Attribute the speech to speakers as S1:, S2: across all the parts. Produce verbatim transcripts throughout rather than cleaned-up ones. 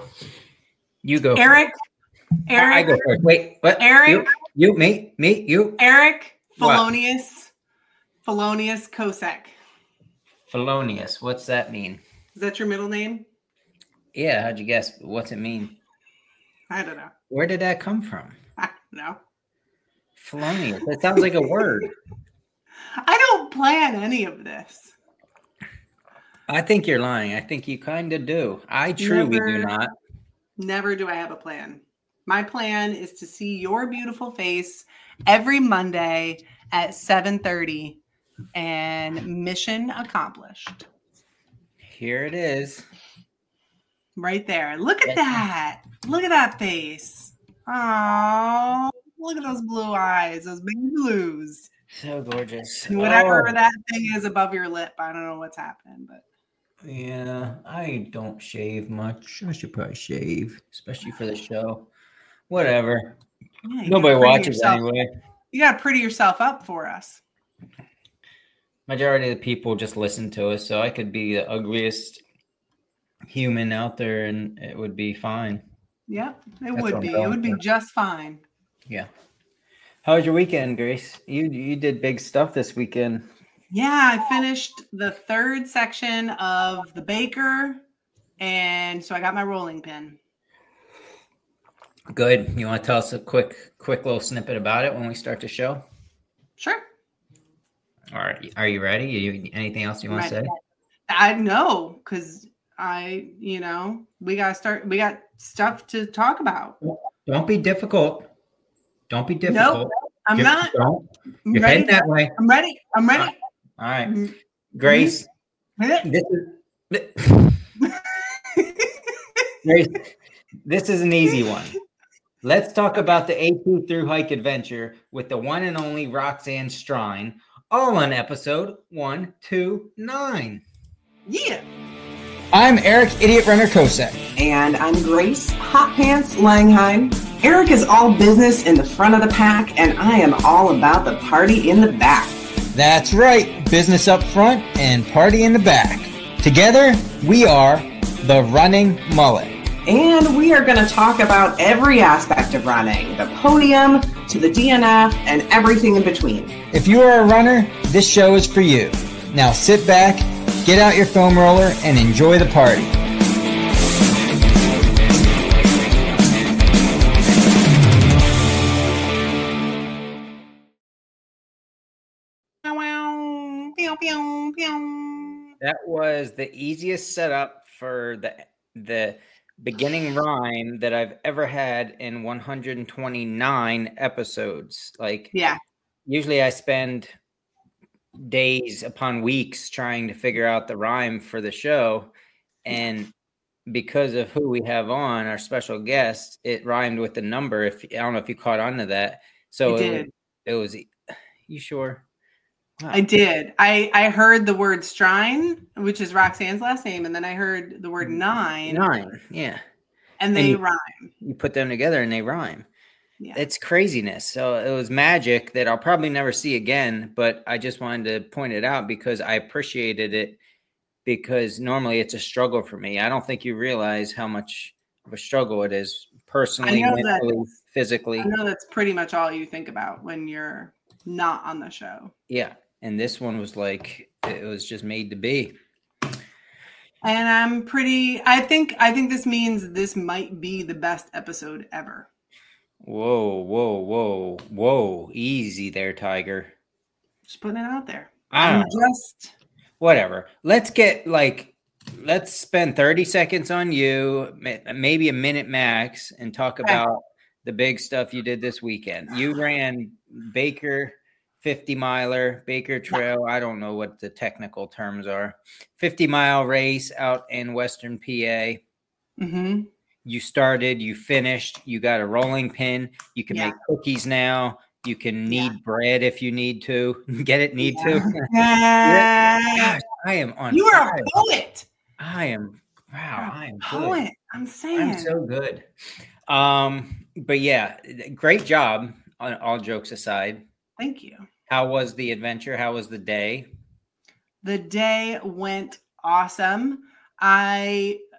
S1: You go.
S2: Eric. Eric.
S1: I go first. Wait, what?
S2: Eric.
S1: You, you me, me, you.
S2: Eric
S1: What?
S2: Felonious. Felonious Kosek.
S1: Felonious. What's that mean?
S2: Is that your middle name?
S1: Yeah. How'd you guess? What's it mean?
S2: I don't know.
S1: Where did that come from?
S2: I don't know.
S1: Felonious. That sounds like a word.
S2: I don't plan any of this.
S1: I think you're lying. I think you kind of do. I truly
S2: Never,
S1: do not.
S2: Never do I have a plan. My plan is to see your beautiful face every Monday at seven thirty, and mission accomplished.
S1: Here it is.
S2: Right there. Look at that. Look at that face. Oh, look at those blue eyes, those big blues.
S1: So gorgeous.
S2: Whatever
S1: Oh.
S2: that thing is above your lip, I don't know what's happening, but
S1: Yeah, I don't shave much. I should probably shave, especially for the show. Whatever.
S2: yeah, you
S1: Nobody
S2: gotta pretty
S1: watches
S2: yourself-
S1: anyway.
S2: You got to pretty yourself up for us.
S1: Majority of the people just listen to us, so I could be the ugliest human out there, and it would be fine.
S2: Yep, it
S1: That's what
S2: would
S1: I'm
S2: be. It
S1: going
S2: would be
S1: for.
S2: just fine.
S1: Yeah. How was your weekend, Grace? You you did big stuff this weekend.
S2: Yeah, I finished the third section of the baker, and so I got my rolling pin.
S1: Good. You want to tell us a quick quick little snippet about it when we start the show?
S2: Sure.
S1: All right. Are you ready? You, anything else you want to
S2: Right.
S1: say?
S2: I know, because I, you know, we got to start, we got stuff to talk about.
S1: Don't be difficult. Don't be difficult.
S2: I'm
S1: Just
S2: not.
S1: Don't.
S2: I'm
S1: You're
S2: ready.
S1: heading that way.
S2: I'm ready. I'm ready.
S1: All right.
S2: Mm.
S1: Grace,
S2: Mhm.
S1: this is Grace, this is an easy one. Let's talk about the A two through hike adventure with the one and only Roxanne Strine, all on episode one two nine.
S2: Yeah.
S1: I'm Eric Idiot Runner Kosek.
S3: And I'm Grace Hot Pants Langheim. Eric is all business in the front of the pack, and I am all about the party in the back.
S1: That's right, business up front and party in the back. Together, we are the Running Mullet.
S3: And we are going to talk about every aspect of running, the podium to the D N F and everything in between.
S1: If you are a runner, this show is for you. Now sit back, get out your foam roller, and enjoy the party.
S2: Pew, pew, pew.
S1: That was the easiest setup for the the beginning rhyme that I've ever had in one hundred twenty-nine episodes. Like,
S2: Yeah.
S1: usually I spend days upon weeks trying to figure out the rhyme for the show, and because of who we have on, our special guest, it rhymed with the number. If I don't know if you caught on to that, so
S2: I
S1: it
S2: did.
S1: was, it was. You sure? Wow.
S2: I did. I, I heard the word Strine, which is Roxanne's last name, and then I heard the word nine,
S1: Nine, yeah.
S2: and they
S1: And-
S2: rhyme.
S1: You put them together and they rhyme.
S2: Yeah.
S1: It's craziness. So it was magic that I'll probably never see again, but I just wanted to point it out because I appreciated it, because normally it's a struggle for me. I don't think you realize how much of a struggle it is personally,
S2: I know that-
S1: mentally, physically.
S2: I know that's pretty much all you think about when you're not on the show.
S1: Yeah. And this one was like, it was just made to be.
S2: And I'm pretty I think I think this means this might be the best episode ever.
S1: Whoa, whoa, whoa, whoa. Easy there, Tiger.
S2: Just putting it out there.
S1: I
S2: I'm
S1: don't know.
S2: just
S1: Whatever. Let's get like, let's spend thirty seconds on you, ma- maybe a minute max, and talk
S2: Okay.
S1: about the big stuff you did this weekend. You ran Baker fifty miler, Baker Trail. I don't know what the technical terms are. fifty mile race out in Western P A.
S2: mm-hmm.
S1: You started, you finished, you got a rolling pin. You can
S2: Yeah.
S1: make cookies now. You can knead
S2: Yeah.
S1: bread if you need to. Get it? Need to?
S2: Yeah.
S1: Gosh, I am on
S2: You are
S1: fire.
S2: a poet.
S1: I am wow,
S2: You're
S1: I
S2: a
S1: am
S2: poet.
S1: good.
S2: I'm saying.
S1: I'm so good. Um, but yeah, great job on all jokes aside.
S2: Thank you.
S1: How was the adventure? How was the day?
S2: The day went awesome. I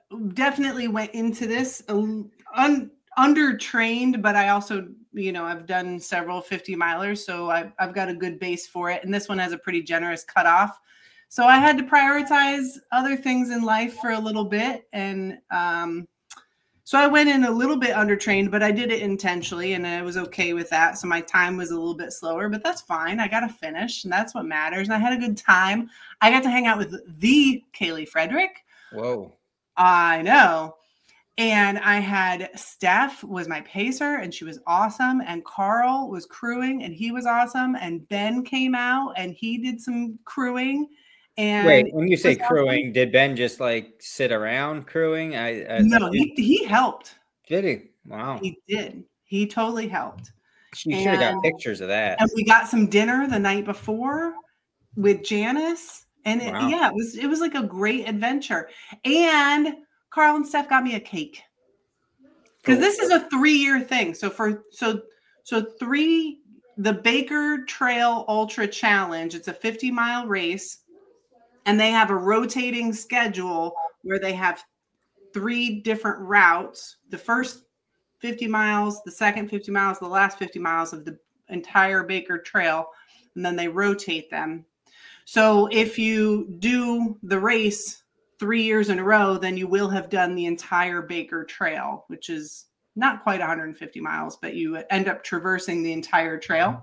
S2: definitely went into this un, under-trained, but I also, you know, I've done several fifty milers, so I've, I've got a good base for it. And this one has a pretty generous cutoff. So I had to prioritize other things in life for a little bit. And um, so I went in a little bit under-trained, but I did it intentionally, and I was okay with that. So my time was a little bit slower, but that's fine. I got to finish, and that's what matters. And I had a good time. I got to hang out with the Kaylee Frederick.
S1: Whoa.
S2: I know. And I had Steph was my pacer, and she was awesome. And Carl was crewing, and he was awesome. And Ben came out, and he did some crewing. And
S1: wait, when you say crewing, awesome. Did Ben just like sit around crewing? I, I
S2: no, he, he helped.
S1: Did he? Wow,
S2: he did. He totally helped.
S1: You should have got pictures of that.
S2: And we got some dinner the night before with Janice, and it, wow. yeah, it was it was like a great adventure. And Carl and Steph got me a cake because cool. This is a three-year thing. So for so so three the Baker Trail Ultra Challenge. It's a fifty mile race. And they have a rotating schedule where they have three different routes. The first fifty miles, the second fifty miles, the last fifty miles of the entire Baker Trail. And then they rotate them. So if you do the race three years in a row, then you will have done the entire Baker Trail, which is not quite one hundred fifty miles, but you end up traversing the entire trail.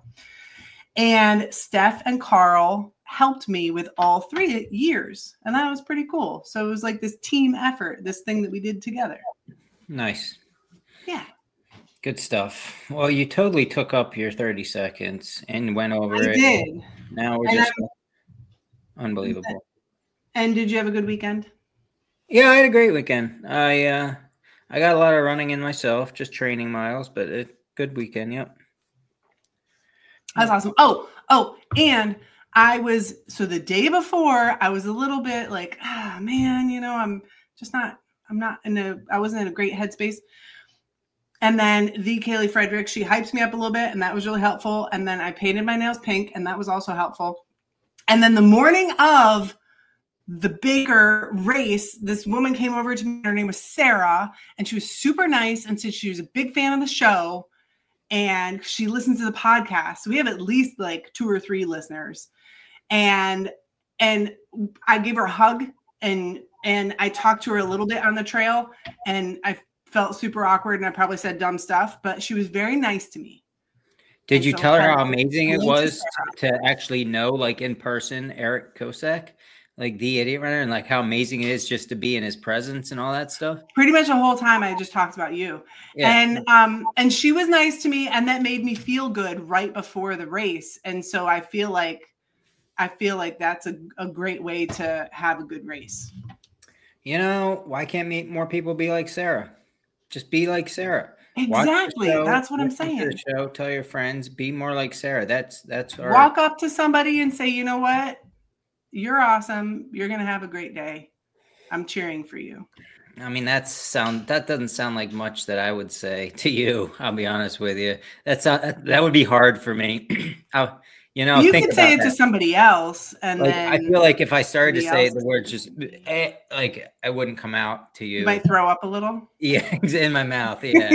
S2: And Steph and Carl helped me with all three years. And that was pretty cool. So it was like this team effort, this thing that we did together.
S1: Nice.
S2: Yeah.
S1: Good stuff. Well, you totally took up your thirty seconds and went over
S2: I
S1: it.
S2: did.
S1: Now we're
S2: and
S1: just
S2: I'm,
S1: unbelievable.
S2: And did you have a good weekend?
S1: Yeah, I had a great weekend. I uh, I got a lot of running in myself, just training miles, but a good weekend. Yep.
S2: That's awesome. Oh, oh, and I was, so the day before I was a little bit like, ah, man, you know, I'm just not, I'm not in a, I wasn't in a great headspace. And then the Kaylee Frederick, she hyped me up a little bit, and that was really helpful. And then I painted my nails pink, and that was also helpful. And then the morning of the Baker race, this woman came over to me. Her name was Sarah, and she was super nice and said she was a big fan of the show. And she listens to the podcast. So we have at least like two or three listeners. And and I gave her a hug, and and I talked to her a little bit on the trail, and I felt super awkward, and I probably said dumb stuff, but she was very nice to me.
S1: Did you so tell her how amazing it was to actually know, like in person, Eric Kosek, like the Idiot Runner, and like how amazing it is just to be in his presence and all that stuff?
S2: Pretty much the whole time I just talked about you. Yeah. And um and she was nice to me, and that made me feel good right before the race. And so I feel like I feel like that's a, a great way to have a good race.
S1: You know, why can't more people be like Sarah? Just be like Sarah.
S2: Exactly.
S1: Show,
S2: that's what I'm saying.
S1: The show, tell your friends, be more like Sarah. That's that's our...
S2: Walk up to somebody and say, you know what? You're awesome. You're going to have a great day. I'm cheering for you.
S1: I mean, that's sound that doesn't sound like much that I would say to you. I'll be honest with you. That's not, that would be hard for me. I'll, you know,
S2: you
S1: think
S2: can say it
S1: that.
S2: to somebody else, and
S1: like,
S2: then
S1: I feel like if I started to say
S2: else,
S1: the words, just eh, like I wouldn't come out to you.
S2: You might throw up a little.
S1: Yeah, in my mouth. Yeah.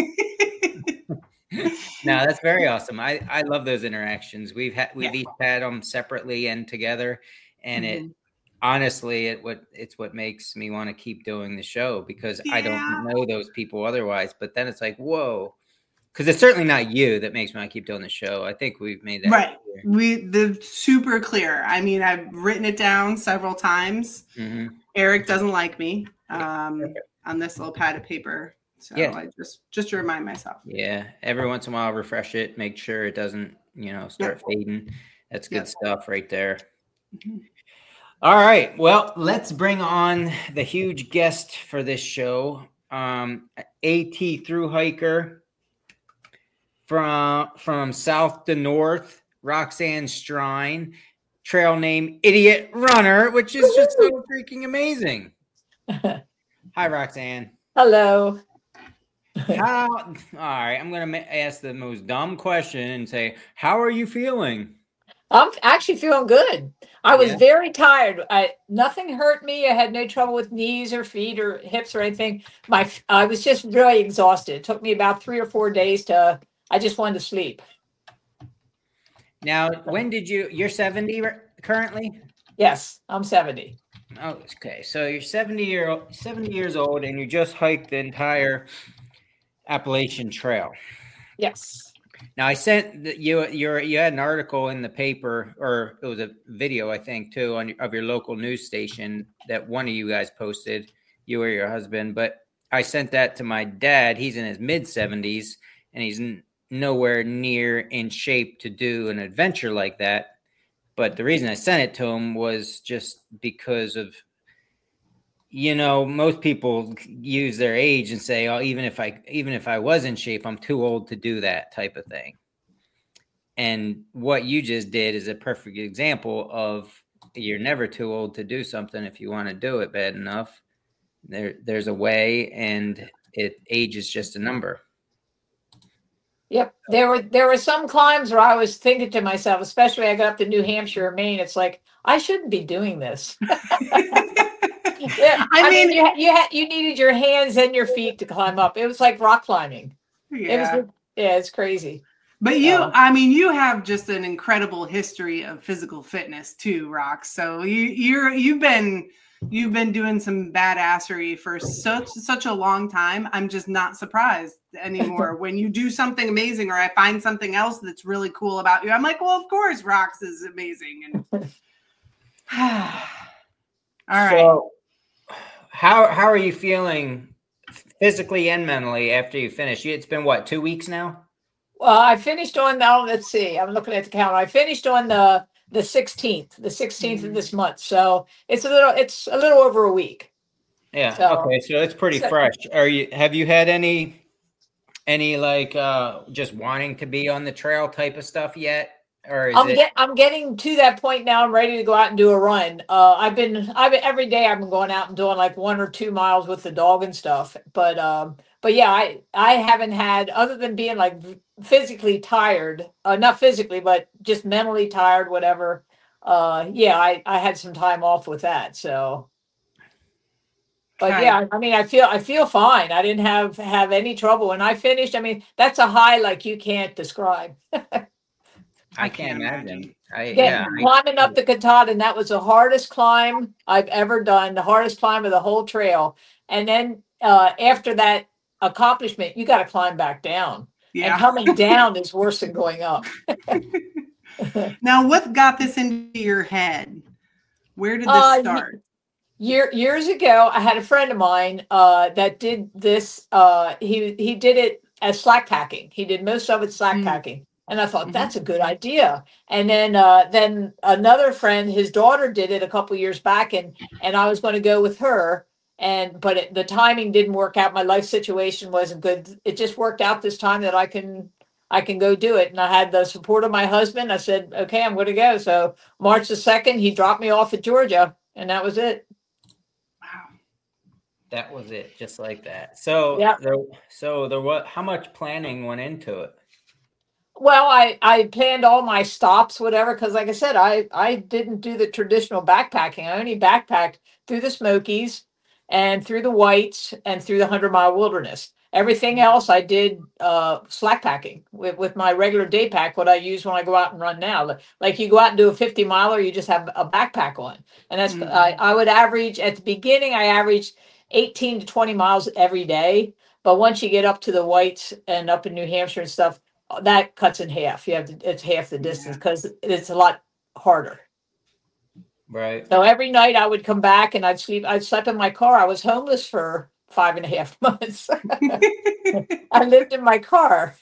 S1: No, that's very awesome. I, I love those interactions. We've had we've yeah. each had them separately and together, and mm-hmm. it honestly it what it's what makes me want to keep doing the show, because yeah. I don't know those people otherwise. But then it's like, whoa, because it's certainly not you that makes me want to keep doing the show. I think we've made that
S2: right.
S1: clear.
S2: We the super clear. I mean, I've written it down several times.
S1: Mm-hmm.
S2: Eric doesn't like me um, okay. on this little pad of paper. So yeah. I just just to remind myself.
S1: Yeah. Every once in a while, refresh it, make sure it doesn't, you know, start yep. fading. That's good yep. stuff right there. Mm-hmm. All right. Well, let's bring on the huge guest for this show. Um, AT thru hiker from from south to north, Roxanne Strine, trail name Idiot Runner, which is just so freaking amazing. Hi, Roxanne.
S4: Hello.
S1: How, all right, I'm going to ask the most dumb question and say, how are you feeling?
S4: I'm actually feeling good. I was yeah. very tired. I nothing hurt me. I had no trouble with knees or feet or hips or anything. My I was just really exhausted. It took me about three or four days to. I just wanted to sleep.
S1: Now, when did you? You're seventy currently?
S4: Yes, I'm seventy.
S1: Oh, okay. So you're seventy year seventy years old, and you just hiked the entire Appalachian Trail.
S4: Yes.
S1: Now I sent the, you you you had an article in the paper, or it was a video, I think, too, on of your local news station that one of you guys posted, you or your husband. But I sent that to my dad. He's in his mid seventies, and he's n- nowhere near in shape to do an adventure like that. But the reason I sent it to him was just because of, you know, most people use their age and say, oh, even if I, even if I was in shape, I'm too old to do that type of thing. And what you just did is a perfect example of you're never too old to do something. If you want to do it bad enough, there, there's a way, and it age is just a number.
S4: Yep. There were, there were some climbs where I was thinking to myself, especially I got up to New Hampshire or Maine. It's like, I shouldn't be doing this. Yeah, I, I mean, mean, you you had you needed your hands and your feet to climb up. It was like rock climbing. Yeah, it was, yeah, it's crazy.
S2: But you, um, I mean, you have just an incredible history of physical fitness too, Rox. So you you're you've been you've been doing some badassery for such such a long time. I'm just not surprised anymore when you do something amazing, or I find something else that's really cool about you. I'm like, well, of course, Rox is amazing. And all right.
S1: So, How how are you feeling physically and mentally after you finish? It's been what, two weeks now?
S4: Well, I finished on now. Let's see. I'm looking at the calendar. I finished on the the sixteenth, the sixteenth mm-hmm. of this month. So it's a little it's a little over a week.
S1: Yeah. So, okay. So it's pretty so, fresh. Are you? Have you had any any like uh, just wanting to be on the trail type of stuff yet? Or is
S4: I'm,
S1: it...
S4: get, I'm getting to that point now. I'm ready to go out and do a run. Uh, I've been, I've been every day. I've been going out and doing like one or two miles with the dog and stuff. But, um, but yeah, I, I haven't had, other than being like physically tired, uh, not physically, but just mentally tired, whatever. Uh, yeah, I, I had some time off with that. So, but okay. yeah, I mean, I feel, I feel fine. I didn't have, have any trouble when I finished. I mean, that's a high like you can't describe.
S1: I can't imagine. I,
S4: yeah,
S1: yeah,
S4: climbing
S1: I,
S4: up the Katahdin, that was the hardest climb I've ever done, the hardest climb of the whole trail. And then uh, after that accomplishment, you got to climb back down. Yeah. And coming down is worse than going up.
S2: Now, what got this into your head? Where did this uh, start?
S4: Year, years ago, I had a friend of mine uh, that did this. Uh, he he did it as slack packing. He did most of it slack mm. packing. And I thought, that's a good idea. And then uh, then another friend, his daughter did it a couple years back, and and I was going to go with her. And but it, the timing didn't work out. My life situation wasn't good. It just worked out this time that I can I can go do it. And I had the support of my husband. I said, okay, I'm going to go. So March the second, he dropped me off at Georgia, and that was it.
S1: Wow. That was it, just like that. So
S4: yeah.
S1: There, so there was, how much planning went into it?
S4: Well, I, I planned all my stops, whatever, because like I said, I, I didn't do the traditional backpacking. I only backpacked through the Smokies and through the Whites and through the Hundred Mile Wilderness. Everything else I did uh, slack packing with, with my regular day pack, what I use when I go out and run now. Like you go out and do a fifty miler, you just have a backpack on. And that's mm-hmm. I, I would average, at the beginning, I averaged eighteen to twenty miles every day. But once you get up to the Whites and up in New Hampshire and stuff, that cuts in half. You have to, it's half the distance because yeah. it's a lot harder.
S1: Right.
S4: So every night I would come back and I'd sleep. I'd sleep in my car. I was homeless for five and a half months. I lived in my car.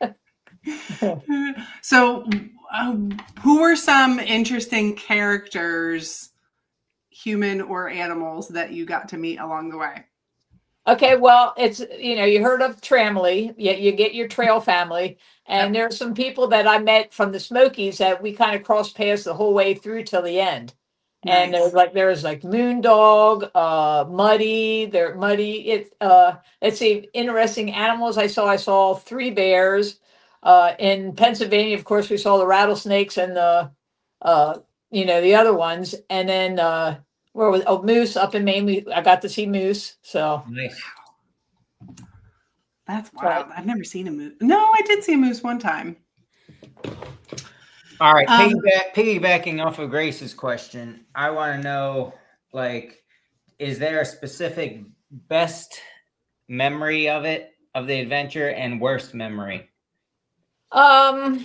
S2: So, uh, who were some interesting characters, human or animals, that you got to meet along the way?
S4: Okay, well, it's, you know, you heard of Tramley, you, you get your trail family, and there are some people that I met from the Smokies that we kind of crossed paths the whole way through till the end. Nice. And there was like, there was like Moondog, uh, Muddy, there Muddy, it, uh, let's see, interesting animals I saw. I saw three bears. Uh, in Pennsylvania, of course, we saw the rattlesnakes and the, uh, you know, the other ones. And then uh, where was oh Moose up in Maine? We, I got to see Moose. So
S1: Nice.
S2: That's wild. But, I've never seen a moose. No, I did see a moose one time.
S1: All right, um, piggyback, piggybacking off of Grace's question, I want to know, like, is there a specific best memory of it, of the adventure, and worst memory?
S4: Um,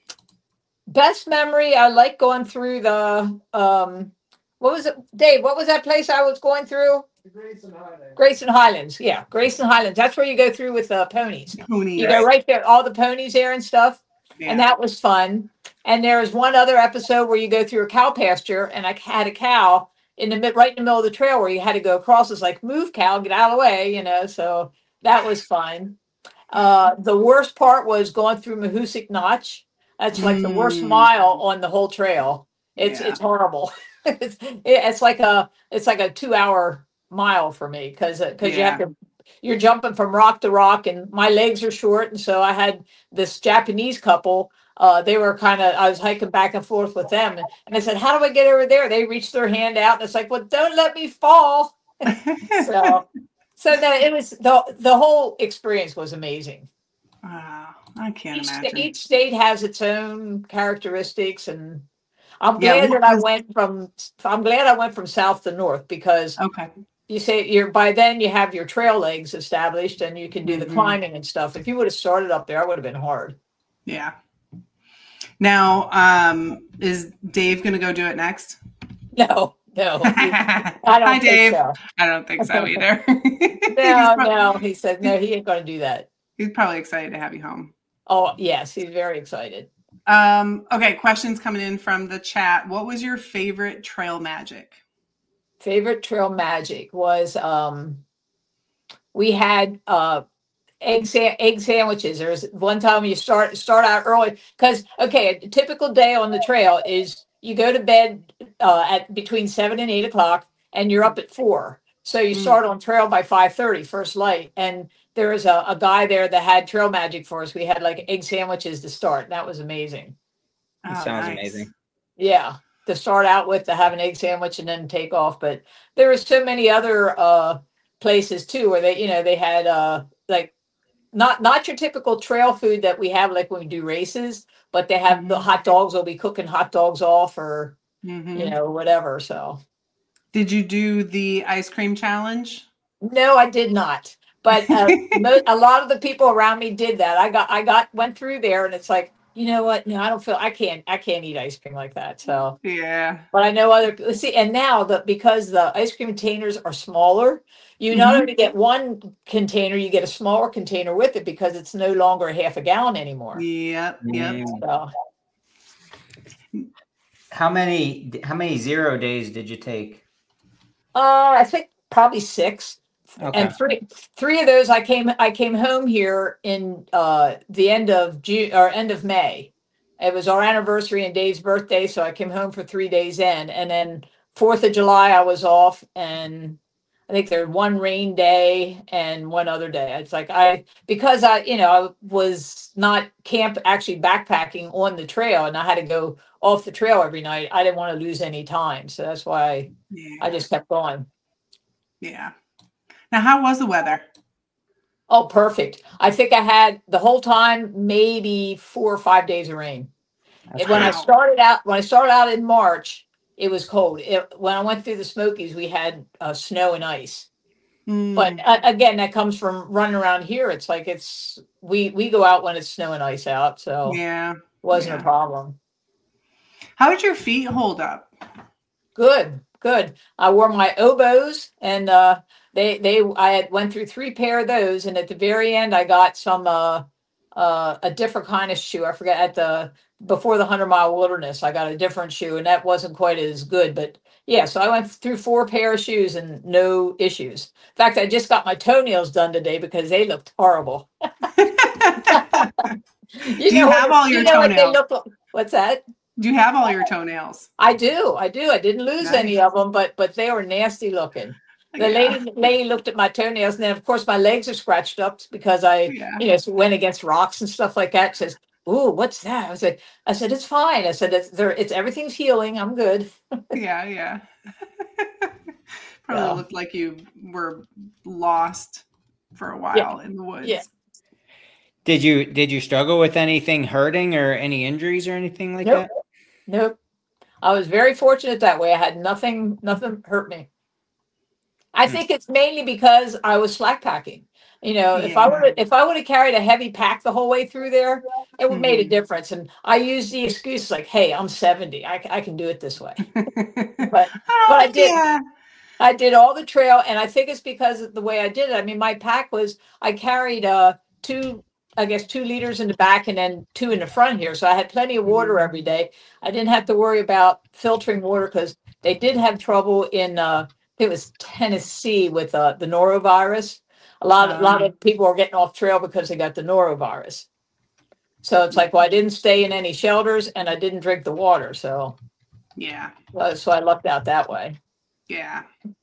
S4: best memory, I like going through the, um, what was it, Dave, what was that place I was going through?
S5: Grayson Highlands.
S4: Grayson Highlands, yeah, Grayson Highlands. That's where you go through with the uh, ponies.
S2: Pony,
S4: you
S2: right.
S4: go right there, all the ponies there and stuff. Yeah. And that was fun. And there was one other episode where you go through a cow pasture, and I had a cow in the mid, right in the middle of the trail where you had to go across. It's like, move, cow, get out of the way, you know. So that was fun. Uh, the worst part was going through Mahoosic Notch. That's like mm. the worst mile on the whole trail. It's yeah. it's horrible. it's it's like a it's like a two hour mile for me because because yeah. you have to. You're jumping from rock to rock, and my legs are short, and so I had this Japanese couple. Uh, they were kind of, I was hiking back and forth with them, and, and I said, how do I get over there? They reached their hand out, and it's like, well, don't let me fall. so, so no, it was, the the whole experience was amazing.
S2: Wow, I can't
S4: each,
S2: imagine.
S4: Each state has its own characteristics, and I'm glad yeah, that I went from, I'm glad I went from south to north because
S2: okay.
S4: you say you're, by then you have your trail legs established and you can do the mm-hmm. climbing and stuff. If you would have started up there, it would have been hard.
S2: Yeah. Now, um, is Dave going to go do it next?
S4: No, no. I don't
S2: Hi,
S4: think
S2: Dave.
S4: so.
S2: I don't think so either.
S4: no, probably, no. He said, no, he ain't going to do that.
S2: He's probably excited to have you home.
S4: Oh, yes. He's very excited.
S2: Um, okay. Questions coming in from the chat. What was your favorite trail magic?
S4: Favorite trail magic was, um, we had, uh, Egg sa- egg sandwiches. There's one time you start start out early because okay, a typical day on the trail is you go to bed uh, at between seven and eight o'clock, and you're up at four. So you mm. start on trail by five thirty, first light. And there was a, a guy there that had trail magic for us. We had like egg sandwiches to start. That was amazing.
S1: That oh, sounds nice. Amazing.
S4: Yeah, to start out with, to have an egg sandwich and then take off. But there were so many other uh, places too where they, you know, they had uh, like. Not not your typical trail food that we have like when we do races, but they have mm-hmm. the hot dogs. They'll be cooking hot dogs off or, mm-hmm. you know, whatever. So,
S2: did you do the ice cream challenge?
S4: No, I did not. But uh, mo- a lot of the people around me did that. I got I got went through there, and it's like, you know what? No, I don't feel I can't I can't eat ice cream like that. So
S2: yeah.
S4: But I know other. Let's see. And now that because the ice cream containers are smaller. You not mm-hmm. only get one container, you get a smaller container with it because it's no longer a half a gallon anymore.
S2: Yep, yep.
S4: So.
S1: How many how many zero days did you take?
S4: Uh, I think probably six.
S1: Okay.
S4: And three three of those I came I came home here in uh, the end of June or end of May. It was our anniversary and Dave's birthday, so I came home for three days in, and then Fourth of July I was off and. I think there's one rain day and one other day. It's like I, because I, you know, I was not camp actually backpacking on the trail and I had to go off the trail every night. I didn't want to lose any time. So that's why I, yeah. I just kept going.
S2: Yeah. Now, how was the weather?
S4: Oh, perfect. I think I had the whole time, maybe four or five days of rain. That's when wow. I started out, when I started out in March, it was cold. It, when I went through the Smokies, we had uh, snow and ice. Mm. But uh, again, that comes from running around here. It's like it's we we go out when it's snow and ice out, so
S2: yeah,
S4: it wasn't yeah. a problem.
S2: How did your feet hold up?
S4: Good, good. I wore my oboes, and uh, they they I had went through three pair of those, and at the very end, I got some uh, uh, a different kind of shoe. I forget at the. Before the hundred mile wilderness, I got a different shoe and that wasn't quite as good, but yeah, so I went through four pair of shoes and no issues. In fact, I just got my toenails done today because they looked horrible. you
S2: do you know have what, all your you know toenails? What they look like?
S4: What's that?
S2: Do you have all your toenails?
S4: I do. I do. I didn't lose nice. any of them, but, but they were nasty looking. The yeah. lady, lady looked at my toenails and then of course my legs are scratched up because I, yeah. you know, went against rocks and stuff like that. Says, "Ooh, what's that?" I was like, I said, "It's fine." I said, "It's there. It's everything's healing. I'm good."
S2: Yeah, yeah. Probably
S4: Yeah.
S2: looked like you were lost for a while
S4: Yeah.
S2: in the woods.
S4: Yeah.
S1: Did you did you struggle with anything hurting or any injuries or anything like
S4: Nope.
S1: that?
S4: Nope. I was very fortunate that way. I had nothing, nothing hurt me. I
S1: Hmm.
S4: think it's mainly because I was slack packing. You know, if I
S2: Yeah.
S4: would if I would have carried a heavy pack the whole way through there, it would have made a
S2: Mhm.
S4: difference. And I used the excuse like, "Hey, I'm seventy. I, c- I can do it this way." But but
S2: Oh,
S4: I did
S2: yeah.
S4: I did all the trail, and I think it's because of the way I did it. I mean, my pack was I carried uh two, I guess two liters in the back and then two in the front here, so I had plenty of water
S2: Mhm.
S4: every day. I didn't have to worry about filtering water because they did have trouble in uh it was Tennessee with uh, the norovirus. A lot a lot
S2: Um,
S4: of people were getting off trail because they got the norovirus. So it's like, well, I didn't stay in any shelters and I didn't drink the water, so
S2: yeah.
S4: uh, so I lucked out that way.
S2: Yeah.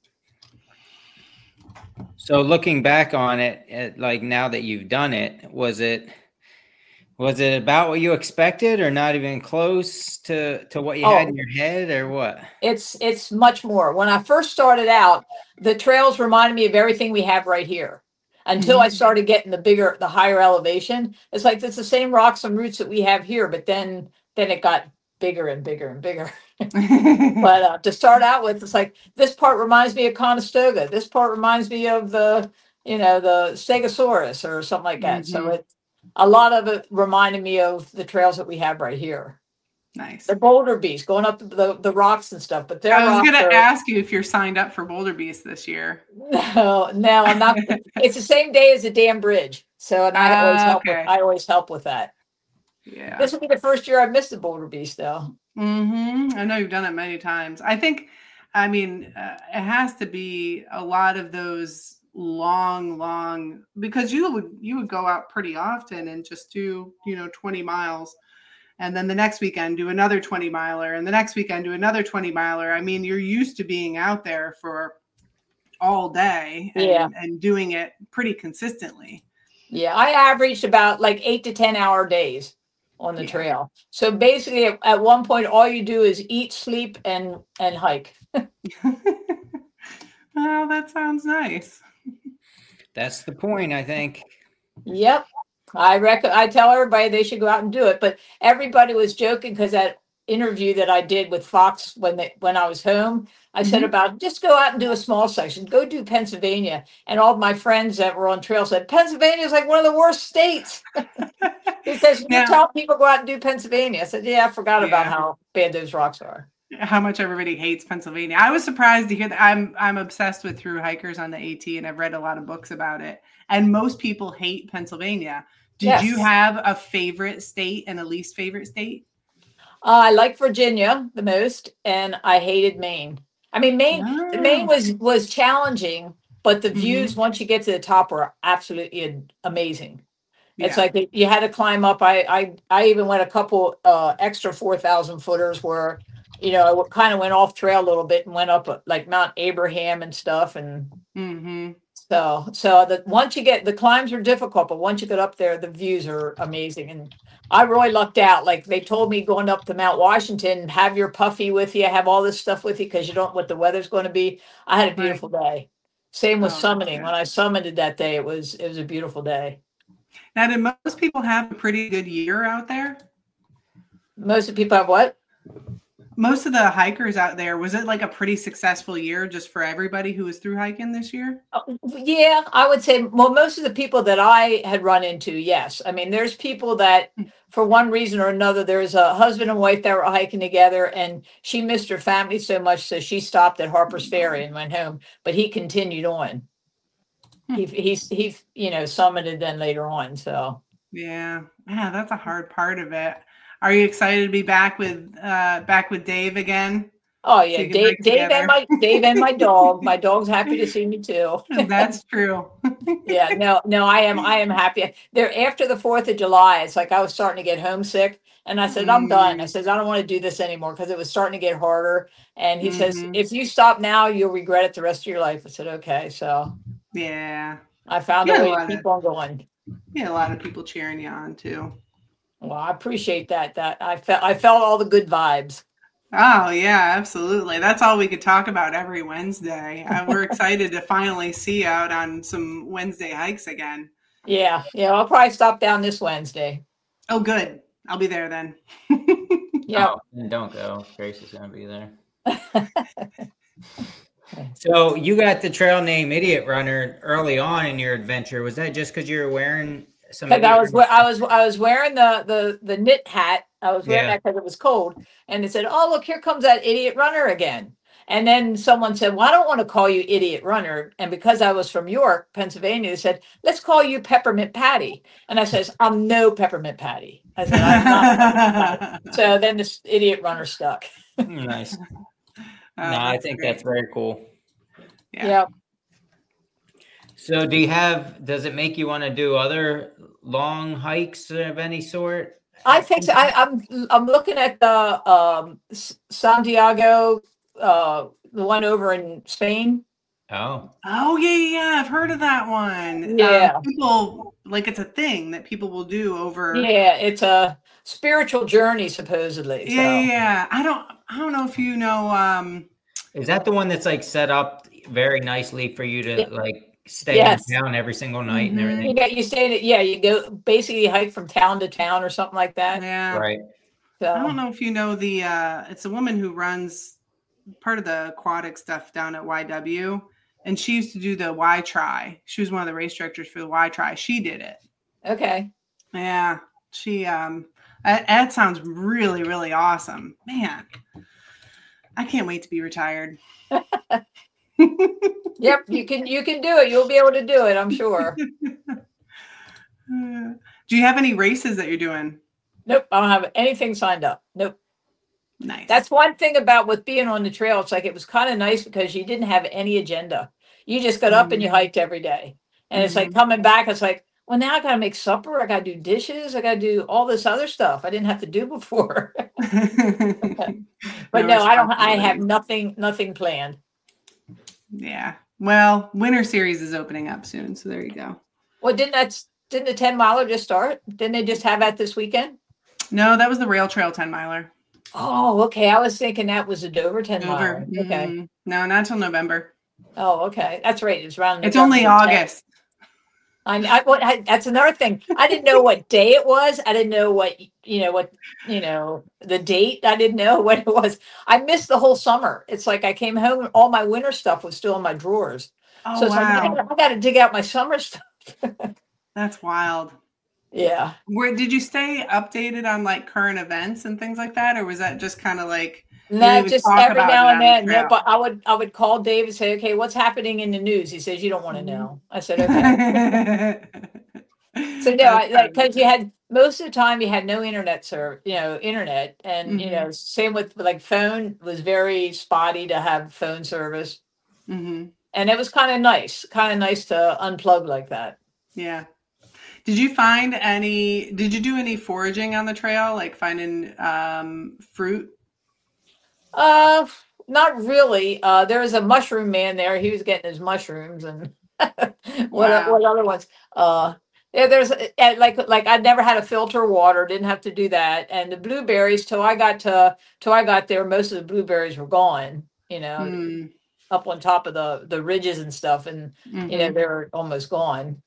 S1: So looking back on it, it, like now that you've done it, was it was it about what you expected, or not even close to to what you had
S4: Oh,
S1: in your head, or what?
S4: It's it's much more. When I first started out, the trails reminded me of everything we have right here. Until I
S2: Mhm.
S4: started getting the bigger, the higher elevation, it's like it's the same rocks and roots that we have here, but then then it got bigger and bigger and bigger. But uh, to start out with, it's like this part reminds me of Conestoga. This part reminds me of the, you know, the Stegosaurus or something like that. So
S2: Mhm.
S4: it, a lot of it reminded me of the trails that we have right here.
S2: Nice.
S4: The Boulder Beast, going up the, the rocks and stuff, but their
S2: I was
S4: rocks
S2: gonna
S4: are
S2: ask you if you're signed up for Boulder Beast this year.
S4: no, no, I'm not. It's the same day as the damn bridge, so and I always
S2: Uh,
S4: help with.
S2: okay.
S4: I always help with that.
S2: Yeah.
S4: This will be the first year I've missed the Boulder Beast, though.
S2: Mm-hmm. I know you've done it many times. I think, I mean, uh, it has to be a lot of those long, long, because you would you would go out pretty often and just do, you know, twenty miles, and then the next weekend do another twenty miler, and the next weekend do another twenty miler. I mean, you're used to being out there for all day and
S4: Yeah,
S2: and doing it pretty consistently.
S4: yeah. I averaged about like eight to ten hour days on the
S2: Yeah.
S4: trail. So basically, at, at one point, all you do is eat, sleep, and and hike.
S2: Oh, that sounds nice.
S1: That's the point, I think.
S4: Yep. I rec- I tell everybody they should go out and do it, but everybody was joking because that interview that I did with Fox when they when I was home, I said
S2: Mhm.
S4: about just go out and do a small section, go do Pennsylvania, and all of my friends that were on trail said Pennsylvania is like one of the worst states. He says you
S2: Now,
S4: tell people go out and do Pennsylvania. I said, yeah, I forgot about
S2: yeah.
S4: how bad those rocks are.
S2: How much everybody hates Pennsylvania. I was surprised to hear that. I'm I'm obsessed with through hikers on the AT, and I've read a lot of books about it. And most people hate Pennsylvania. Did you
S4: Yes,
S2: have a favorite state and a least favorite state?
S4: uh, I like Virginia the most, and I hated Maine. I mean, Maine, the Maine
S2: Oh.
S4: was was challenging, but the views
S2: Mhm.
S4: once you get to the top were absolutely amazing. It's
S2: Yeah.
S4: like it- you had to climb up. I I I even went a couple uh, extra four thousand footers where, you know, I kind of went off trail a little bit and went up uh, like Mount Abraham and stuff. And
S2: Mm-hmm.
S4: so so that once you get the climbs are difficult, but once you get up there, the views are amazing. And I really lucked out. Like they told me going up to Mount Washington, have your puffy with you, have all this stuff with you because you don't know what the weather's going to be. I had a
S2: Right.
S4: beautiful day. Same with
S2: Oh, that's
S4: summiting.
S2: good.
S4: When I summited that day, it was it was a beautiful day.
S2: Now, did most people have a pretty good year out there?
S4: Most of the people have what?
S2: Most of the hikers out there, was it like a pretty successful year just for everybody who was through hiking this year?
S4: Oh, yeah, I would say, well, most of the people that I had run into, yes. I mean, there's people that, for one reason or another, there's a husband and wife that were hiking together, and she missed her family so much, so she stopped at Harper's Ferry and went home. But he continued on. He he he, you know, summited then later on. So
S2: Yeah, yeah, that's a hard part of it. Are you excited to be back with uh back with Dave again?
S4: oh
S2: So
S4: yeah,
S2: you can
S4: Dave,
S2: hike
S4: Dave and
S2: together.
S4: my Dave and my dog. My dog's happy to see me too.
S2: That's true.
S4: Yeah, no, no, I am I am happy. There after the fourth of July, it's like I was starting to get homesick. And I said, I'm done. I
S2: Mm,
S4: said, I don't want to do this anymore because it was starting to get harder. And he says,
S2: mhm.
S4: if you stop now, you'll regret it the rest of your life. I said, okay. So
S2: Yeah.
S4: I found
S2: Yeah,
S4: a
S2: a
S4: way to
S2: lot of
S4: keep on going.
S2: yeah, a lot of people cheering you on too.
S4: Well, I appreciate that. That I felt I felt all the good vibes.
S2: Oh yeah, absolutely. That's all we could talk about every Wednesday. Uh, we're excited to finally see you out on some Wednesday hikes again.
S4: Yeah, yeah. I'll probably stop down this Wednesday.
S2: Oh, good. I'll be there then.
S1: Yeah. Oh, don't go. Grace is going to be there. So you got the trail name Idiot Runner early on in your adventure. Was that just because you were wearing some?
S4: Because I was I was I was wearing the the the knit hat. I was wearing yeah. that because it was cold, and it said, "Oh, look, here comes that Idiot Runner again." And then someone said, "Well, I don't want to call you Idiot Runner." And because I was from York, Pennsylvania, they said, "Let's call you Peppermint Patty." And I says, "I'm no Peppermint Patty." I said, "I'm not." So then this Idiot Runner stuck.
S1: Nice. Uh, no, I think great. That's very cool.
S4: Yeah. yeah.
S1: So do you have, does it make you want to do other long hikes of any sort?
S4: I think so. I, I'm, I'm looking at the um, Santiago, uh, the one over in Spain.
S1: Oh.
S2: Oh yeah, yeah. I've heard of that one.
S4: Yeah.
S2: Um, people, like it's a thing that people will do over.
S4: Yeah. It's a spiritual journey, supposedly.
S2: Yeah. So. Yeah. I don't, I don't know if you know. Um,
S1: Is that the one that's like set up very nicely for you to yeah. like stay
S4: yes.
S1: in town every single night mm-hmm. and everything?
S4: You, got, you stay in, yeah, you go basically hike from town to town or something like that.
S2: Yeah.
S1: Right.
S2: So. I don't know if you know the, uh, it's a woman who runs part of the aquatic stuff down at Y W. And she used to do the Y Try. She was one of the race directors for the Y Try. She did it.
S4: Okay.
S2: Yeah. She, um, that, that sounds really, really awesome. Man. I can't wait to be retired.
S4: Yep, you can you can do it. You'll be able to do it, I'm sure.
S2: Uh, do you have any races that you're doing?
S4: Nope, I don't have anything signed up. Nope.
S2: Nice.
S4: That's one thing about with being on the trail. It's like it was kind of nice because you didn't have any agenda. You just got up mm-hmm. and you hiked every day. And mm-hmm. it's like coming back, it's like, well, now I got to make supper. I got to do dishes. I got to do all this other stuff I didn't have to do before. But no, I don't. I have nothing, nothing planned.
S2: Yeah. Well, Winter Series is opening up soon, so there you go.
S4: Well, didn't that didn't the ten miler just start? Didn't they just have that this weekend?
S2: No, that was the Rail Trail ten miler.
S4: Oh, okay. I was thinking that was a Dover ten miler.
S2: Mm-hmm.
S4: Okay.
S2: No, not until November.
S4: Oh, okay. That's right. It's around.
S2: It's only August.
S4: I, I, what, I, that's another thing. I didn't know what day it was. I didn't know what, you know, what, you know, the date. I didn't know what it was. I missed the whole summer. It's like I came home and all my winter stuff was still in my drawers.
S2: Oh,
S4: so it's
S2: wow.
S4: like, I got to dig out my summer stuff.
S2: That's wild.
S4: Yeah.
S2: Where did you stay updated on like current events and things like that? Or was that just kind of like,
S4: no, just every now and then. No, but I would I would call Dave and say, okay, what's happening in the news? He says, you don't want to know. I said, okay. So no, because you had most of the time you had no internet serve, you know, internet, and mm-hmm. you know, same with like phone was very spotty to have phone service,
S2: mm-hmm.
S4: and it was kind of nice, kind of nice to unplug like that.
S2: Yeah. Did you find any? Did you do any foraging on the trail, like finding um, fruit?
S4: Uh, not really. Uh, there was a mushroom man there. He was getting his mushrooms and what
S2: wow.
S4: what other ones? Uh, yeah, there's like like I'd never had a filter water. Didn't have to do that. And the blueberries till I got to till I got there, most of the blueberries were gone. You know,
S2: mm.
S4: up on top of the the ridges and stuff, and mm-hmm. you know they were almost gone.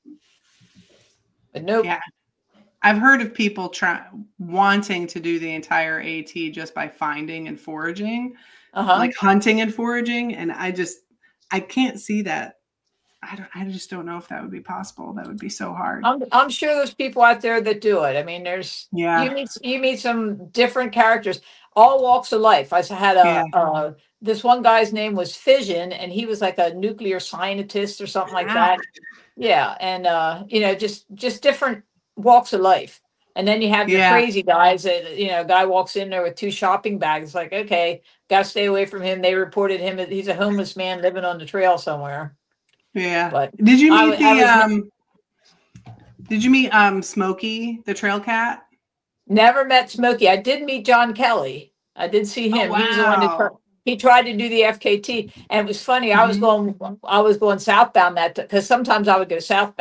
S4: But nope.
S2: Yeah. I've heard of people try wanting to do the entire AT just by finding and foraging,
S4: uh-huh.
S2: like hunting and foraging. And I just, I can't see that. I don't, I just don't know if that would be possible. That would be so hard.
S4: I'm, I'm sure there's people out there that do it. I mean, there's,
S2: yeah,
S4: you meet, you meet some different characters, all walks of life. I had a, yeah. uh, this one guy's name was Fission, and he was like a nuclear scientist or something like
S2: ah.
S4: that. Yeah. And, uh, you know, just, just different walks of life. And then you have the
S2: yeah.
S4: crazy guys that, you know, a guy walks in there with two shopping bags. Like, okay, got to stay away from him. They reported him. He's a homeless man living on the trail somewhere.
S2: Yeah.
S4: But
S2: did you meet
S4: I,
S2: the,
S4: I
S2: um, did you meet, um, Smokey, the trail cat?
S4: Never met Smokey. I did meet John Kelly. I did see him.
S2: Oh, wow.
S4: He was the one that he tried to do the F K T. And it was funny. Mm-hmm. I was going, I was going southbound that because sometimes I would go southbound.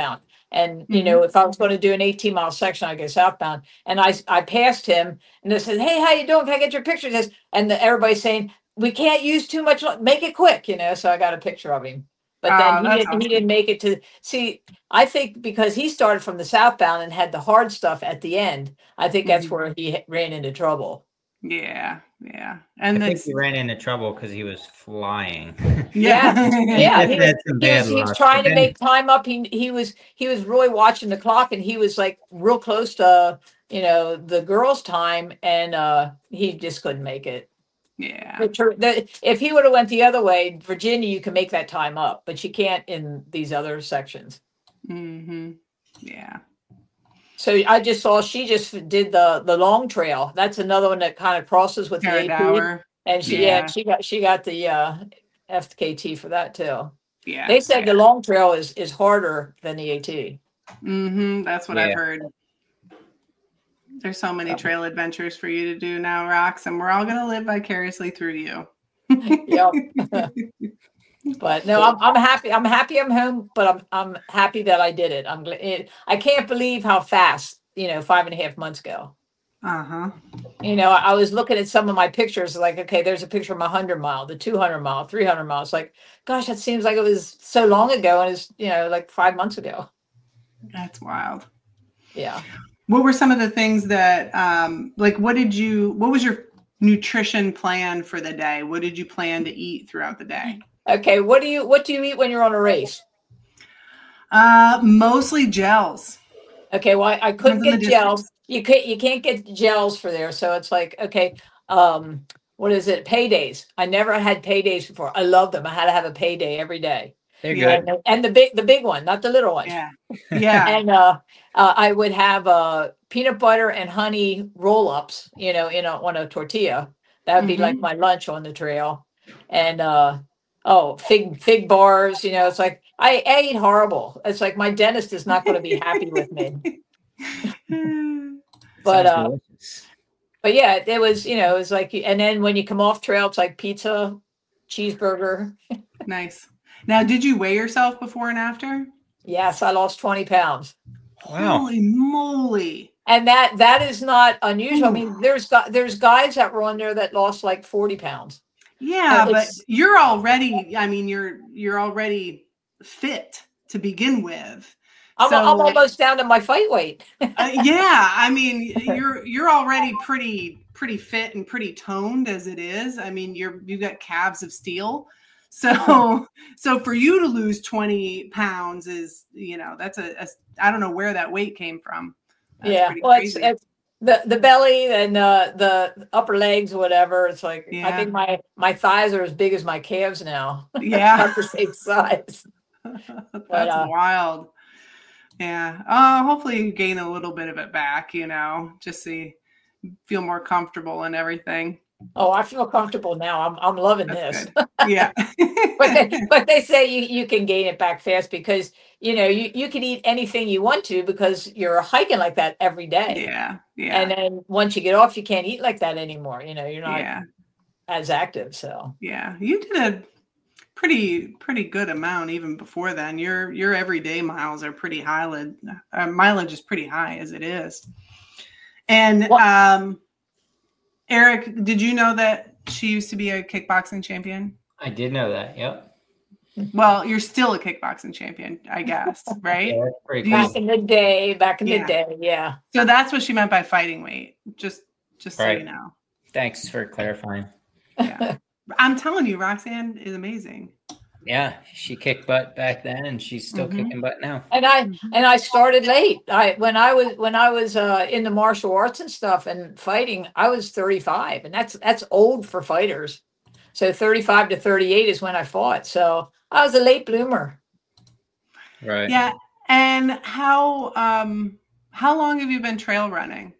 S4: And, you know, if I was going to do an eighteen mile section, I go southbound. And I, I passed him and they said, hey, how you doing? Can I get your picture? This and the, everybody's saying, we can't use too much. Make it quick, you know. So I got a picture of him. But then
S2: Oh,
S4: he,
S2: that's
S4: didn't,
S2: awesome.
S4: he didn't make it to see. I think because he started from the southbound and had the hard stuff at the end, I think that's
S2: Mhm.
S4: where he h- ran into trouble.
S2: Yeah, yeah.
S1: I
S2: And
S1: think
S2: that's
S1: he ran into trouble because he was flying.
S4: Yeah, yeah. He was,
S1: Had some
S4: he was,
S1: bad
S4: he was
S1: luck.
S4: trying to
S1: But then-
S4: make time up. He he was he was really watching the clock, and he was like real close to you know the girls' time, and uh, he just couldn't make it.
S2: yeah.
S4: The, tur- the, if he would have went the other way, Virginia, you can make that time up, but you can't in these other sections.
S2: Mm-hmm. Yeah.
S4: So I just saw she just did the the long trail. That's another one that kind of crosses with the A P.
S2: Paradauer.
S4: And she yeah.
S2: Yeah.
S4: she got she got the uh, F K T for that too.
S2: Yeah.
S4: They said
S2: yeah.
S4: the long trail is is harder than the A T.
S2: Mm-hmm. That's what
S1: Yeah.
S2: I've heard. There's so many trail adventures for you to do now, Rox, and we're all gonna live vicariously through you.
S4: Yep. But no, I'm I'm happy. I'm happy I'm home, but I'm I'm happy that I did it. I'm gl- it, I can't believe how fast, you know, five and a half months go.
S2: Uh-huh.
S4: You know, I, I was looking at some of my pictures, like, okay, there's a picture of my hundred mile, the two hundred mile, three hundred miles. Like, gosh, that seems like it was so long ago, and it's you know like five months ago.
S2: That's wild.
S4: Yeah.
S2: What were some of the things that, um, like, what did you, what was your nutrition plan for the day? What did you plan to eat throughout the day?
S4: Okay. What do you what do you eat when you're on a race?
S2: Uh, mostly gels.
S4: Okay. Well, I, I couldn't
S2: Depends on
S4: get
S2: the
S4: gels.
S2: distance.
S4: You can't you can't get gels for there. So it's like, okay, um, what is it? Paydays. I never had paydays before. I love them. I had to have a payday every day.
S1: They're
S2: Yeah.
S1: good.
S4: And the, and the big the big one, not the little one.
S2: Yeah. Yeah.
S4: And uh, uh, I would have uh, peanut butter and honey roll ups, you know, in a, on a tortilla. That would be
S2: Mhm.
S4: like my lunch on the trail. And uh, oh, fig fig bars, you know, it's like I, I eat horrible. It's like my dentist is not going to be happy with me. But
S1: Sounds
S4: uh,
S1: delicious.
S4: but yeah, it was, you know, it was like, and then when you come off trail, it's like pizza, cheeseburger.
S2: Nice. Now, did you weigh yourself before and after?
S4: Yes, I lost twenty pounds.
S1: Wow.
S2: Holy moly.
S4: And that that is not unusual. I
S2: Ooh.
S4: mean, there's gu- there's guys that were on there that lost like forty pounds.
S2: Yeah,
S4: Uh,
S2: but
S4: it's-
S2: you're already, I mean, you're you're already fit to begin with.
S4: I'm,
S2: So-
S4: I'm almost down to my fight weight.
S2: Uh, yeah, I mean, you're you're already pretty pretty fit and pretty toned as it is. I mean, you're you've got calves of steel. So so for you to lose twenty pounds is, you know, that's a, a I don't know where that weight came from. That's
S4: yeah,
S2: pretty
S4: well, it's,
S2: crazy.
S4: it's the the belly and uh, the upper legs, whatever. It's like I
S2: Yeah.
S4: think my my thighs are as big as my calves now.
S2: Yeah.
S4: Not the same size.
S2: That's
S4: uh,
S2: wild. Yeah. Uh, hopefully you gain a little bit of it back, you know, just so you feel more comfortable and everything.
S4: Oh, I feel comfortable now. I'm I'm loving
S2: That's
S4: this.
S2: good. Yeah.
S4: but they, but they say you, you can gain it back fast because you know you, you can eat anything you want to because you're hiking like that every day.
S2: Yeah. Yeah.
S4: And then once you get off, you can't eat like that anymore. You know, you're not
S2: Yeah.
S4: as active. So
S2: Yeah. You did a pretty pretty good amount even before then. Your your everyday miles are pretty high. Uh, mileage is pretty high as it is. And
S4: What-
S2: um, Eric, did you know that she used to be a kickboxing champion?
S1: I did know that. Yep.
S2: Well, you're still a kickboxing champion, I guess, right?
S1: Yeah, that's pretty
S2: You
S1: cool.
S4: back in the day, back in
S2: Yeah.
S4: the day, yeah.
S2: So that's what she meant by fighting weight. Just just so
S1: Right.
S2: you know.
S1: Thanks for clarifying.
S2: Yeah. I'm telling you, Roxanne is amazing.
S1: Yeah, she kicked butt back then, and she's still
S2: Mhm.
S1: kicking butt now.
S4: And I and I started late. I when I was when I was uh, in the martial arts and stuff and fighting, I was thirty-five, and that's that's old for fighters. So thirty-five to thirty-eight is when I fought. So I was a late bloomer.
S1: Right.
S2: Yeah. And how um how long have you been trail running?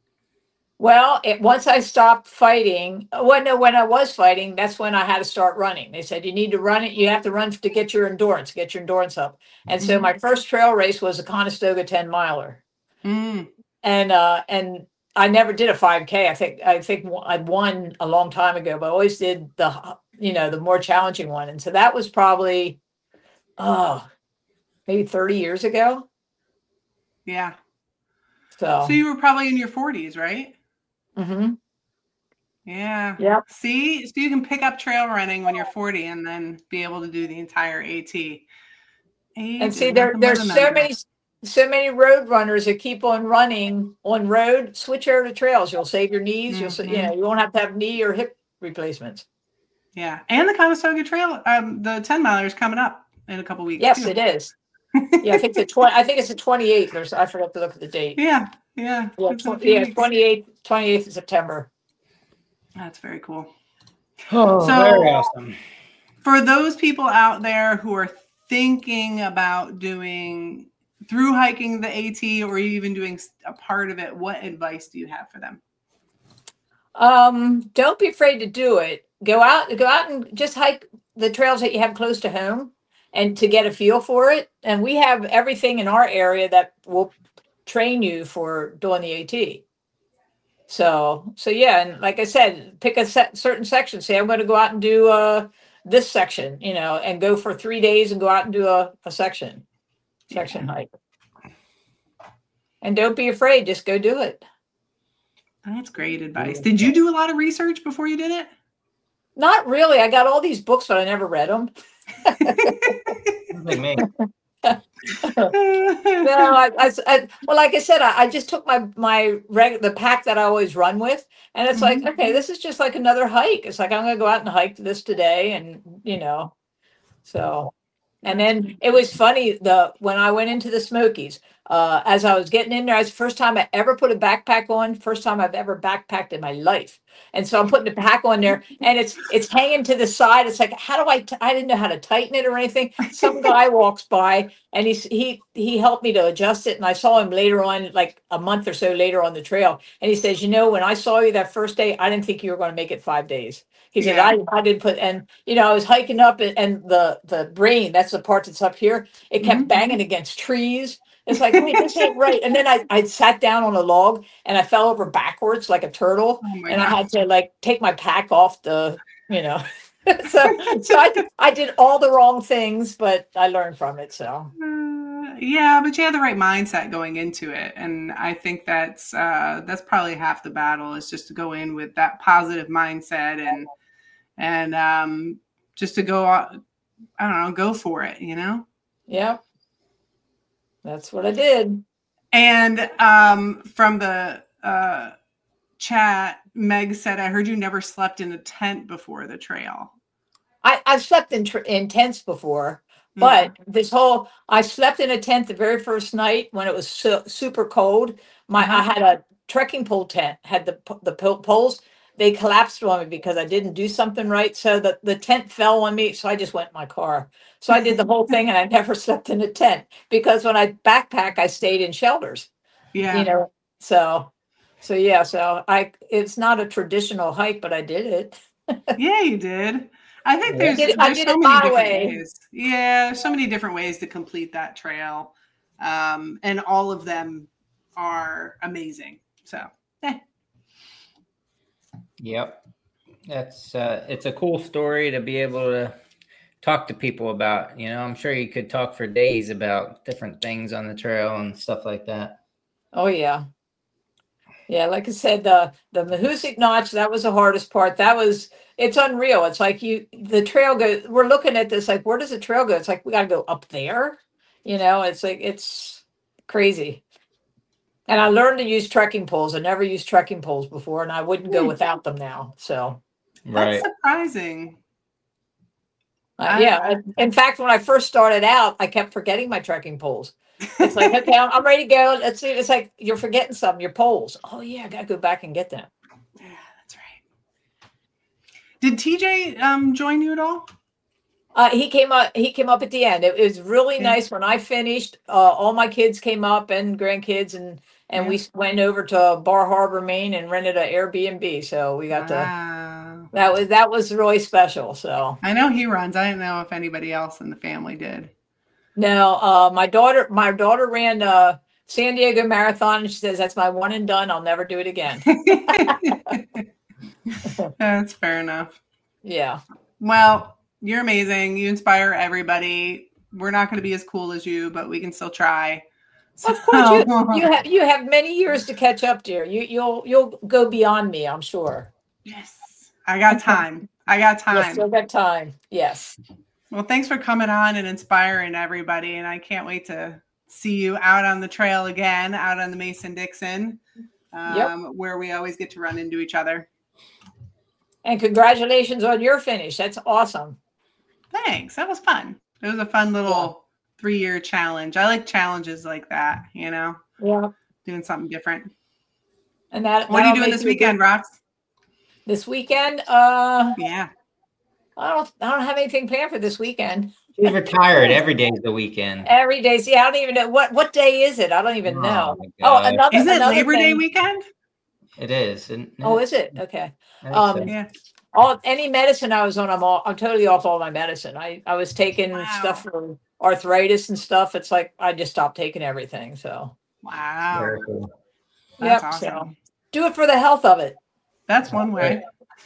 S4: Well, it, once I stopped fighting, when when I was fighting, that's when I had to start running. They said you need to run it. You have to run to get your endurance, get your endurance up. And so
S2: Mhm.
S4: my first trail race was a Conestoga ten miler,
S2: Mm.
S4: and uh, and I never did a five K. I think I think I won a long time ago, but I always did the you know the more challenging one. And so that was probably oh maybe thirty years ago.
S2: Yeah.
S4: So,
S2: so you were probably in your forties, right?
S4: Mm-hmm.
S2: Yeah.
S4: Yep.
S2: See, so you can pick up trail running when you're forty and then be able to do the entire AT. Age
S4: and see, there there's so many so many road runners that keep on running on road. Switch over to trails. You'll save your knees. Mm-hmm. You'll you know you won't have to have knee or hip replacements.
S2: Yeah, and the Conestoga Trail, um, the ten miler is coming up in a couple weeks.
S4: Yes,
S2: too.
S4: it is. Yeah, I think the twenty. I think it's the twenty-eighth. There's I forgot to look at the date.
S2: Yeah, yeah,
S4: yeah, tw- yeah twenty-eighth, twenty-eighth of September.
S2: That's very cool.
S1: Oh, so, very awesome.
S2: For those people out there who are thinking about doing through hiking the AT or even doing a part of it, what advice do you have for them?
S4: Um, don't be afraid to do it. Go out, go out and just hike the trails that you have close to home and to get a feel for it. And we have everything in our area that will train you for doing the AT. So, so yeah. And like I said, pick a set, certain section, say, I'm going to go out and do uh, this section, you know, and go for three days and go out and do a, a section, section yeah. hike. And don't be afraid, just go do it.
S2: That's great advice. Did you do a lot of research before you did it?
S4: Not really. I got all these books, but I never read them.
S1: Like me.
S4: no, I, I, I, well, like I said, I, I just took my my reg, the pack that I always run with, and it's mm-hmm. like, okay, this is just like another hike. It's like I'm going to go out and hike this today, and you know, so. And then it was funny the when I went into the Smokies, uh, as I was getting in there, it's the first time I ever put a backpack on, first time I've ever backpacked in my life. And so I'm putting the pack on there and it's it's hanging to the side. It's like, how do I, t- I didn't know how to tighten it or anything. Some guy walks by and he's, he he helped me to adjust it. And I saw him later on, like a month or so later on the trail. And he says, you know, when I saw you that first day, I didn't think you were going to make it five days. He said, yeah. I, I didn't put, and, you know, I was hiking up and, and the, the brain, that's the part that's up here. It kept mm-hmm. banging against trees. It's like, wait, this ain't right. And then I, I sat down on a log and I fell over backwards like a turtle. Oh and God. I had to like take my pack off the, you know, so, so I, did, I did all the wrong things, but I learned from it. So.
S2: Uh, yeah, but you had the right mindset going into it. And I think that's, uh, that's probably half the battle is just to go in with that positive mindset and, and um, just to go, I don't know, go for it, you know?
S4: Yeah. That's what I did.
S2: And um, from the uh, chat, Meg said, I heard you never slept in a tent before the trail.
S4: I, I've slept in, tr- in tents before, but mm-hmm. this whole, I slept in a tent the very first night when it was su- super cold. My mm-hmm. I had a trekking pole tent, had the the poles. They collapsed on me because I didn't do something right. So the, the tent fell on me. So I just went in my car. So I did the whole thing and I never slept in a tent because when I backpack, I stayed in shelters.
S2: Yeah.
S4: You know, so, so yeah, so I, it's not a traditional hike, but I did it.
S2: Yeah, you did. I think there's,
S4: I did,
S2: there's
S4: I did
S2: so
S4: it
S2: many
S4: my
S2: different
S4: way.
S2: ways. Yeah. So many different ways to complete that trail. Um, and all of them are amazing. So, eh.
S1: Yep. That's uh it's a cool story to be able to talk to people about. You know, I'm sure you could talk for days about different things on the trail and stuff like that.
S4: Oh yeah. Yeah, like I said, the the Mahoosuc Notch, that was the hardest part. That was it's unreal. It's like you the trail goes we're looking at this like where does the trail go? It's like we gotta go up there. You know, it's like it's crazy. And I learned to use trekking poles. I never used trekking poles before, and I wouldn't go without them now. So,
S2: right. That's surprising.
S4: Uh, yeah. I, in fact, when I first started out, I kept forgetting my trekking poles. It's like, okay, I'm, I'm ready to go. Let's see. It's like you're forgetting something. Your poles. Oh yeah, I gotta go back and get them.
S2: Yeah, that's right. Did T J um, join you at all?
S4: Uh, he came up. He came up at the end. It, it was really yeah. nice when I finished. Uh, all my kids came up and grandkids and. And yeah. we went over to Bar Harbor, Maine, and rented an Airbnb. So we got
S2: wow.
S4: to. That was that was really special. So
S2: I know he runs. I didn't know if anybody else in the family did.
S4: No, uh, my daughter. My daughter ran uh, San Diego Marathon, and she says that's my one and done. I'll never do it again.
S2: That's fair enough.
S4: Yeah.
S2: Well, you're amazing. You inspire everybody. We're not going to be as cool as you, but we can still try. So,
S4: of course, you you have you have many years to catch up, dear. You you'll you'll go beyond me, I'm sure.
S2: Yes, I got time. I got time.
S4: Yes, still got time. Yes.
S2: Well, thanks for coming on and inspiring everybody, and I can't wait to see you out on the trail again, out on the Mason-Dixon, um, yep. where we always get to run into each other.
S4: And congratulations on your finish. That's awesome.
S2: Thanks. That was fun. It was a fun little yeah. three-year challenge. I like challenges like that, you know?
S4: Yeah.
S2: Doing something different.
S4: And that.
S2: What are you doing this weekend, good... Rox?
S4: This weekend? Uh,
S2: yeah.
S4: I don't I don't have anything planned for this weekend.
S1: She's retired. Every day is the weekend.
S4: Every day. See, I don't even know. What what day is it? I don't even know. Oh, oh another
S2: Is it
S4: another
S2: Labor
S4: thing.
S2: Day weekend?
S1: It is. Isn't it?
S4: Oh, is it? Okay.
S1: Um, so.
S2: Yeah.
S4: All any medicine I was on, I'm all I'm totally off all my medicine. I, I was taking
S2: wow.
S4: stuff for arthritis and stuff. It's like I just stopped taking everything. So
S2: wow.
S1: Cool.
S2: That's
S4: yep,
S2: awesome.
S4: So do it for the health of it.
S2: That's one way.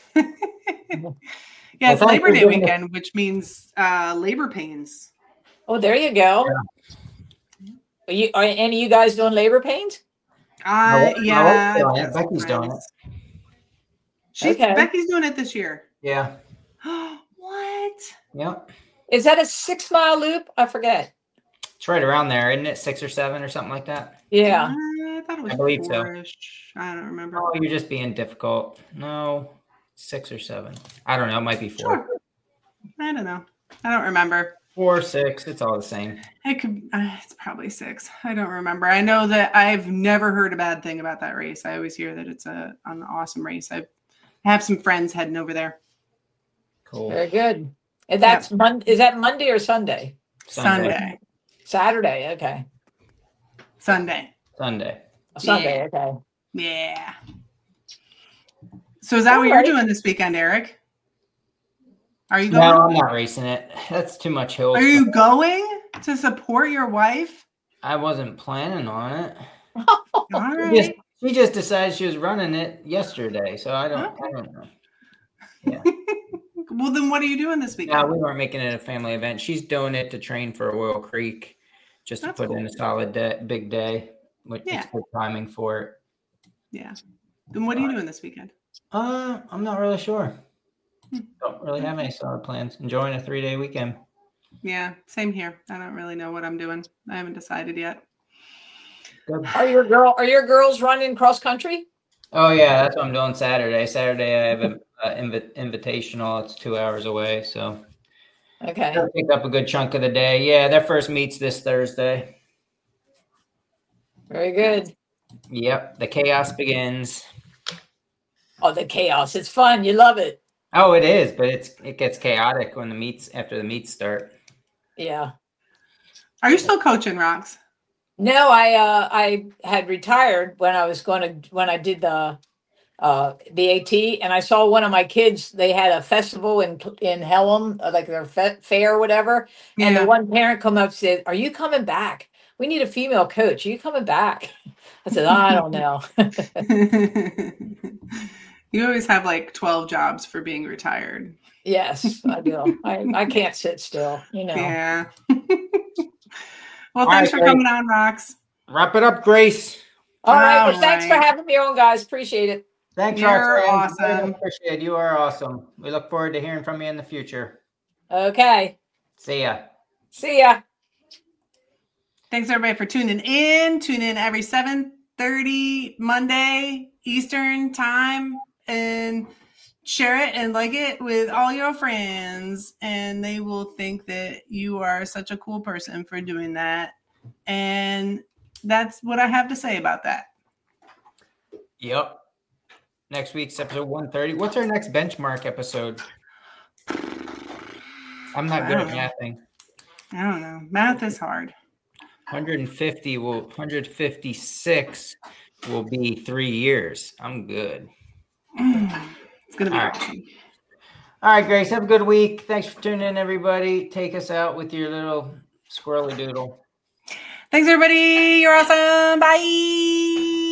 S2: Yeah, it's well, Labor Day weekend, which means uh, labor pains.
S4: Oh, there you go. Yeah. Are you are any of you guys doing labor pains?
S2: Uh,
S1: no,
S2: yeah,
S1: no, no, Becky's doing it.
S2: She's
S4: okay.
S2: Becky's doing it this year.
S1: Yeah.
S2: What?
S1: Yep.
S4: Is that a six mile loop? I forget.
S1: It's right around there, isn't it? Six or seven or something like that.
S4: Yeah.
S2: Uh, I thought it was
S1: I believe
S2: four-ish. So. I don't remember.
S1: Oh, you're just being difficult. No. Six or seven. I don't know. It might be four.
S2: Sure. I don't know. I don't remember.
S1: Four, six. It's all the same.
S2: It could. Uh, it's probably six. I don't remember. I know that I've never heard a bad thing about that race. I always hear that it's a an awesome race. I have some friends heading over there.
S1: Cool.
S4: Very good. And that's yep. Mon- Is that Monday or Sunday?
S2: Sunday. Sunday.
S4: Saturday. Okay.
S2: Sunday.
S1: Sunday.
S4: Sunday.
S2: Yeah.
S4: Okay.
S2: Yeah. So is that
S4: All
S2: what
S4: right.
S2: you're doing this weekend, Eric? Are you going?
S1: No, I'm not racing it. That's too much hill.
S2: Are you going to support your wife?
S1: I wasn't planning on it.
S2: All right.
S1: She just, she just decided she was running it yesterday, so I don't. Okay. I don't know. Yeah.
S2: Well, then what are you doing this weekend?
S1: No, we weren't making it a family event. She's doing it to train for Oil Creek, just to
S2: That's
S1: put
S2: cool.
S1: in a solid day, big day. Which
S2: Yeah.
S1: is good timing for it.
S2: Yeah. Then what are you doing this weekend?
S1: Uh, I'm not really sure. Don't really have any solid plans. Enjoying a three-day weekend.
S2: Yeah, same here. I don't really know what I'm doing. I haven't decided yet.
S1: Good.
S4: Are your girl? Are your girls running cross country?
S1: Oh yeah, that's what I'm doing Saturday. Saturday I have an invi- invitational. It's two hours away, so
S4: okay.
S1: I'll pick up a good chunk of the day. Yeah, their first meet's this Thursday.
S4: Very good.
S1: Yep, the chaos begins.
S4: Oh, the chaos! It's fun. You love it.
S1: Oh, it is, but it's it gets chaotic when the meets after the meets start.
S4: Yeah.
S2: Are you still coaching, Rox?
S4: No, I uh, I had retired when I was going to when I did the uh, the AT, and I saw one of my kids. They had a festival in in Hellam, like their fe- fair or whatever.
S2: Yeah.
S4: And the one parent come up and said, "Are you coming back? We need a female coach. Are you coming back?" I said, oh, "I don't know."
S2: You always have like twelve jobs for being retired.
S4: Yes, I do. I, I can't sit still, you know.
S2: Yeah. Well, thanks
S1: right,
S2: for coming on, Rox.
S1: Wrap it up, Grace.
S4: All right.
S2: All
S4: Well, thanks
S2: right.
S4: for having me on, guys. Appreciate it.
S1: Thanks,
S2: You're
S1: Roxanne.
S2: awesome.
S1: Appreciate it. You are awesome. We look forward to hearing from you in the future.
S4: Okay.
S1: See ya.
S4: See ya.
S2: Thanks everybody for tuning in. Tune in every seven thirty Monday Eastern time and share it and like it with all your friends, and they will think that you are such a cool person for doing that. And that's what I have to say about that.
S1: Yep. Next week's episode one thirty. What's our next benchmark episode? I'm not good at mathing.
S2: I don't know. Math is hard.
S1: one fifty will one fifty-six will be three years. I'm good.
S2: It's gonna be
S1: All right.
S2: awesome.
S1: All right, Grace. Have a good week. Thanks for tuning in, everybody. Take us out with your little squirrely doodle.
S2: Thanks, everybody. You're awesome. Bye.